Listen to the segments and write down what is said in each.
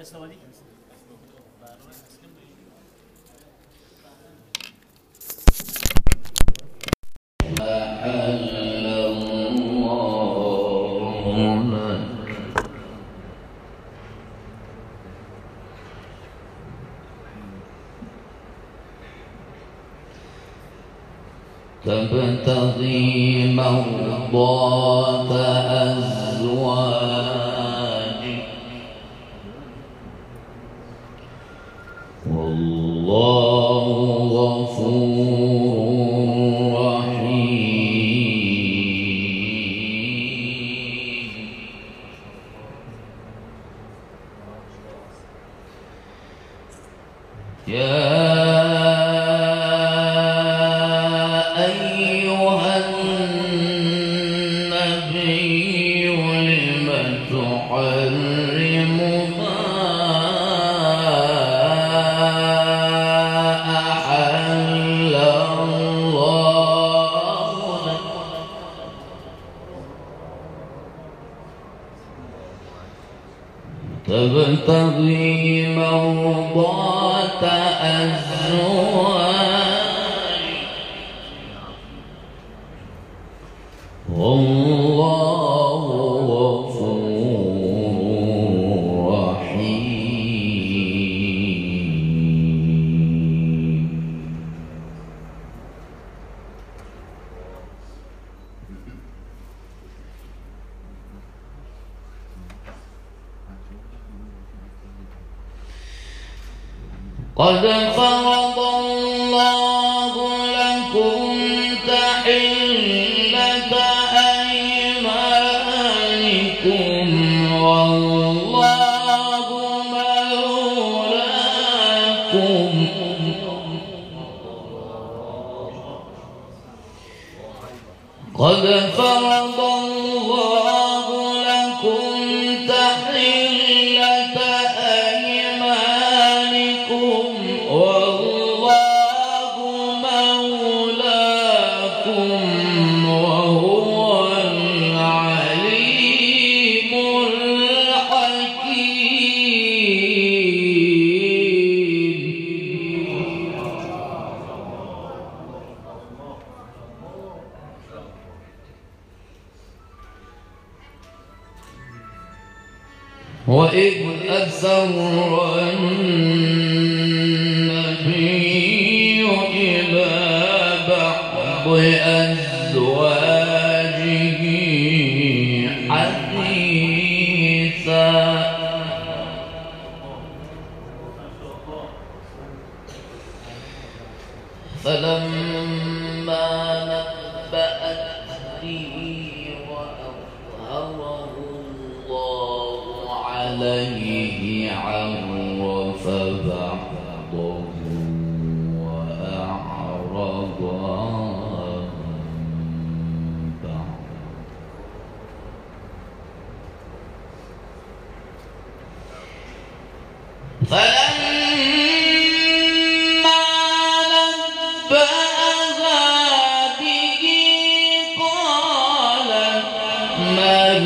تبتغي مرضات أزواجك والله غفور رحيم. يا تبتغي مرضات أزواجك والله غفور رحيم. قد فرض الله لكم تحلة أيمانكم والله مولاكم قد فرض الله لكم تحلة أيمانكم والله مولاكم وهو العليم الحكيم. وإذ أسر النبي إلى بعض أزواجه حديثا فلما نبأت به وأظهره الله عليه عرف بعضه وأعرض عن بعض. فلما نبأها به قالت من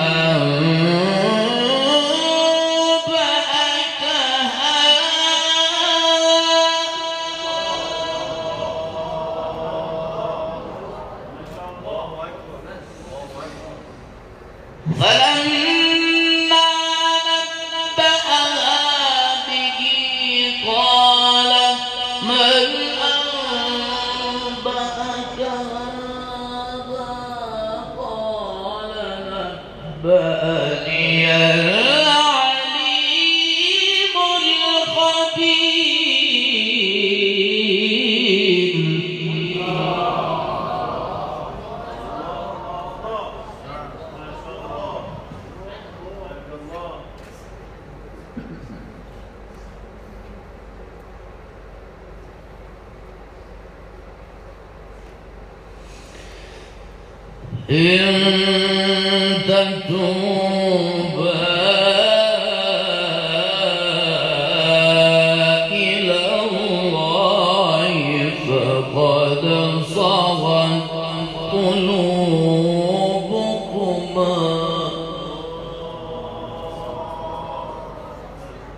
فلما نبأها به قالت من أنبأك هذا قال نبأني العليم الخبير. إن تتوبا إلى الله فقد صغت قلوبكما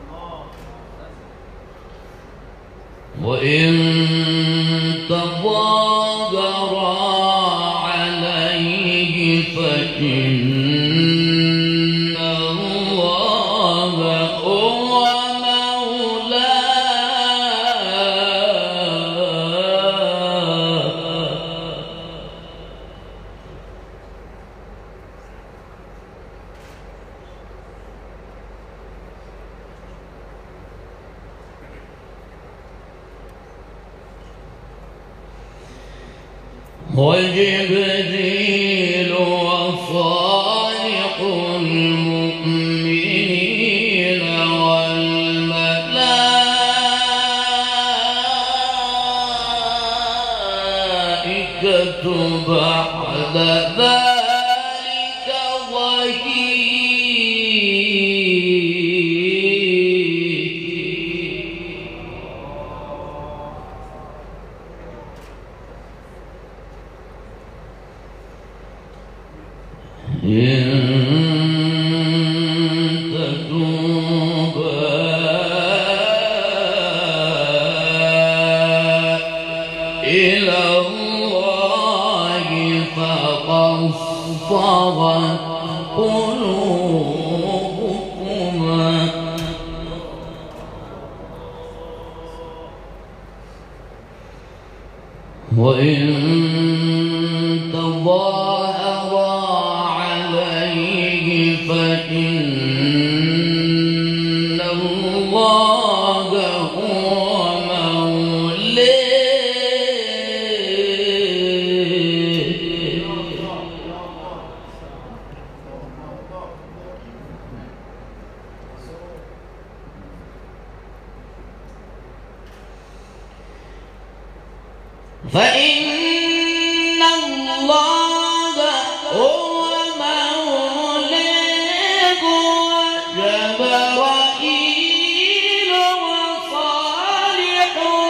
وإن تظاهرا عليه فإن الله هو مولاه وجبريل وصالح المؤمنين والملائكة بعد ذلك ظهير إن تتوبا إلى الله فقد صغت قلوبكما وإن تظاهرا عليه فإن الله هو مولاه فإن الله هو مولاه وجبرائيل وصالح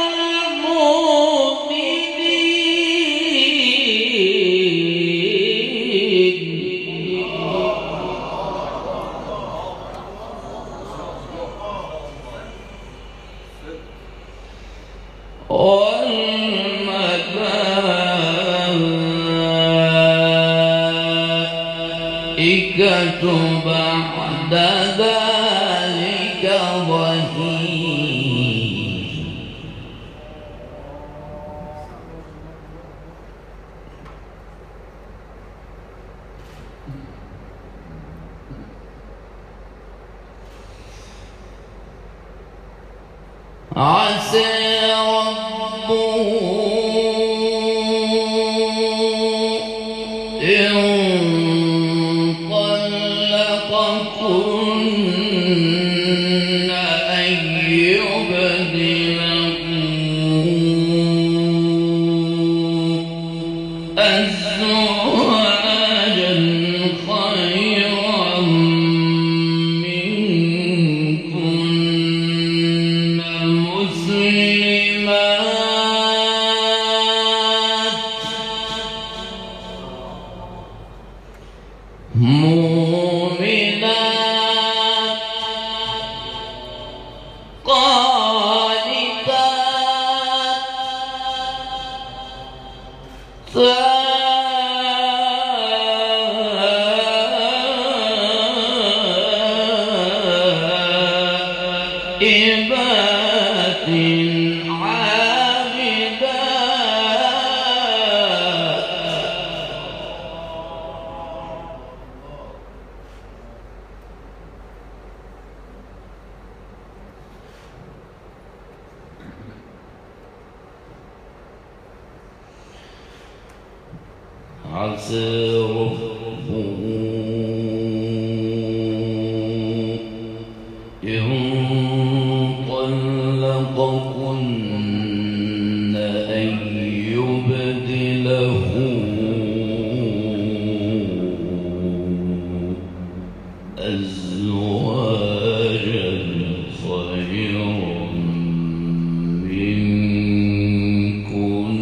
والملائكة بعد ذلك ظهير عسى ربه إن طلقكن أن يبدله أزواجا خيرا منكن مؤمنات قانتات تائبات عسى ربه إن طلقكن أن يبدله أزواجا خيرا منكن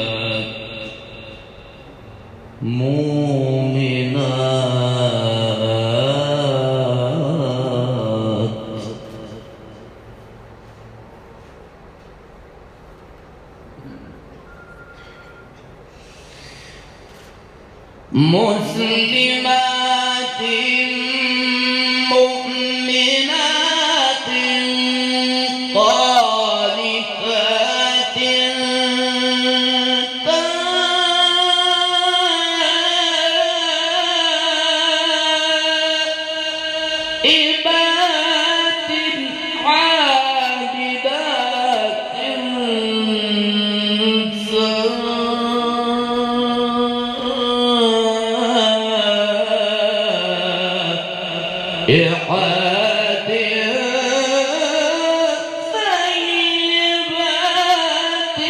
مسلمات مؤمنات مسلمات مؤمنات قانتات تائبات عابدات سائحات ثيبات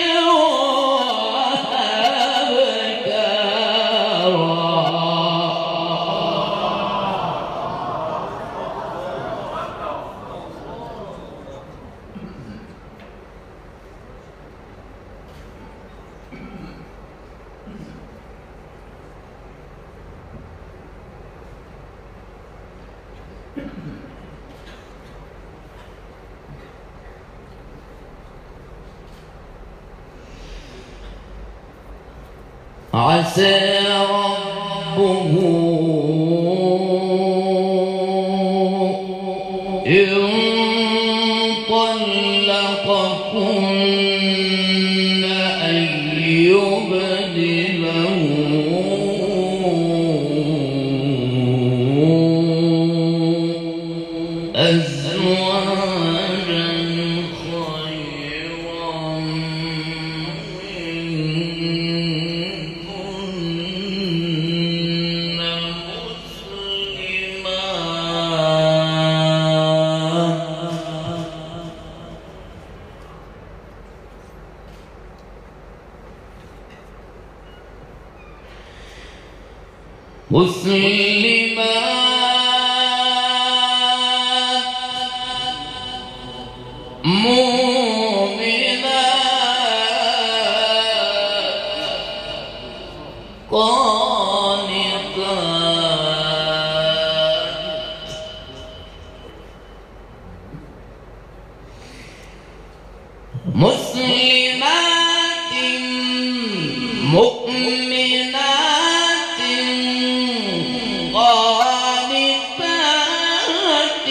عسى ربه إن طلقكن أن يبدله أزواجا خيرا مسلمات مؤمنات قانتات مسلمات مؤمنات قانتات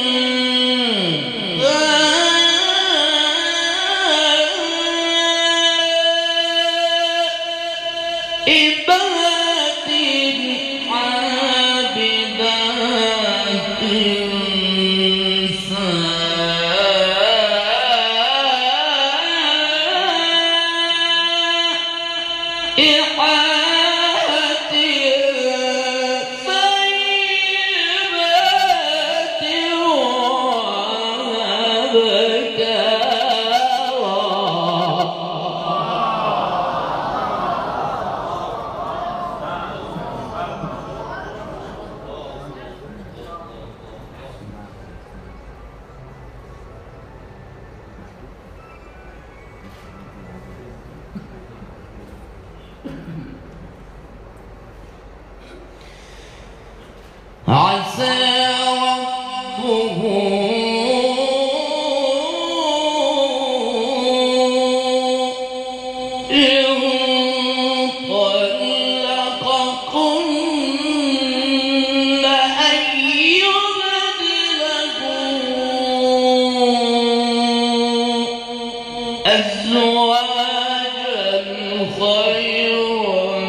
تائبات عابدات سائحات ثيبات عسى ربه إن طلقكن أن يبدله أزواجا خيرا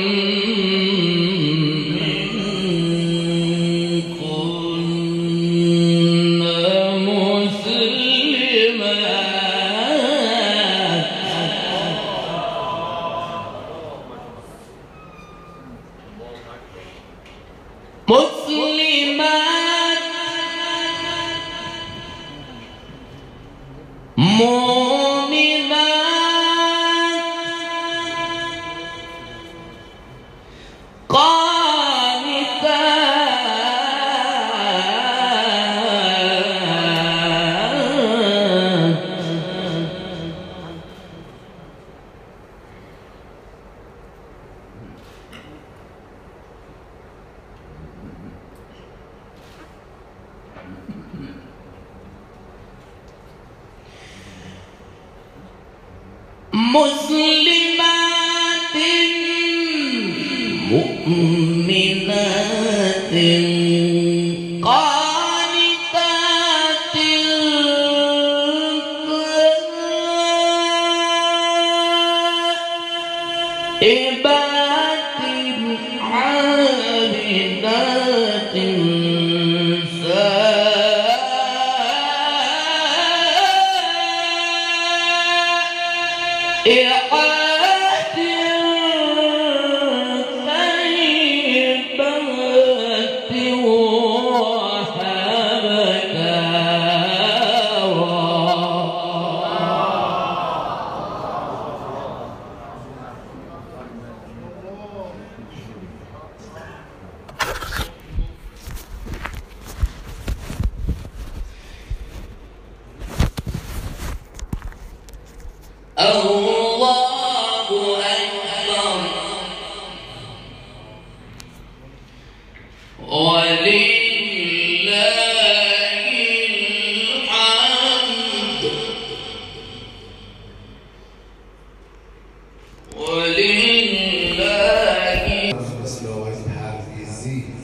مسلمات مؤمنات مسلمات مؤمنات قانتات عباد عابدات سائحات طيبات الله أكبر ولله